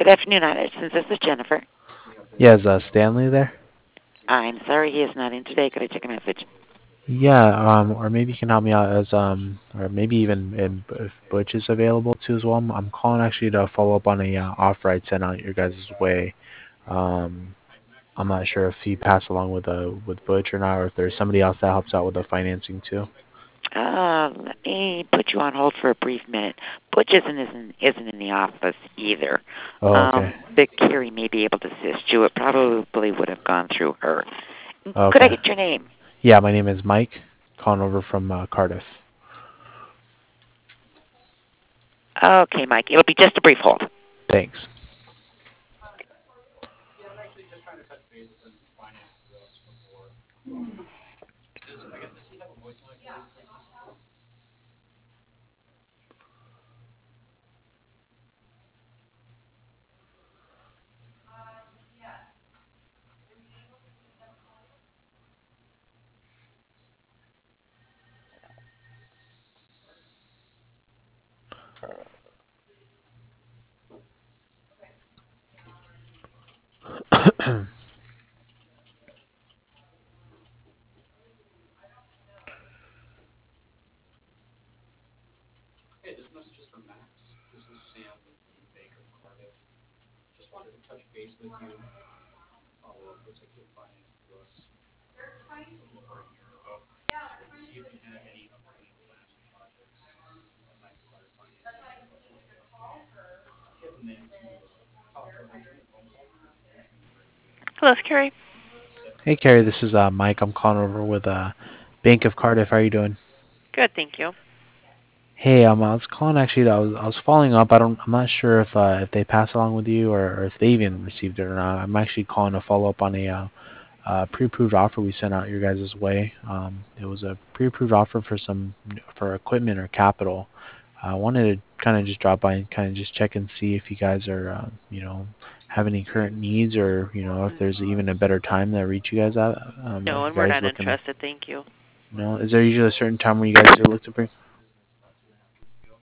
afternoon, Since this is Jennifer. Yeah, is Stanley there? I'm sorry he is not in today. Could I take a message? Yeah, or maybe you can help me out as or maybe even if Butch is available too as well. I'm calling actually to follow up on a offer I'd sent out your guys' way. Um, I'm not sure if he passed along with Butch or not, or if there's somebody else that helps out with the financing too. Let me put you on hold for a brief minute. Butch isn't in the office either. Oh, okay. But Carrie may be able to assist you. It probably would have gone through her. Could I Okay. get your name? Yeah, my name is Mike, calling over from Cardiff. Okay, Mike. It'll be just a brief hold. Thanks. Hello, Carrie. Hey, Carrie, this is Mike. I'm calling over with Bank of Cardiff. How are you doing? Good, thank you. Hey, I was calling actually. I was following up. I'm not sure if they passed along with you or if they even received it or not. I'm actually calling to follow up on a pre-approved offer we sent out your guys' way. It was a pre-approved offer for equipment or capital. I wanted to kind of just drop by and kind of just check and see if you guys are have any current needs or if there's even a better time that reach you guys at. No, If you and we're guys not looking to interested, thank you. is there usually a certain time where you guys are looking to bring?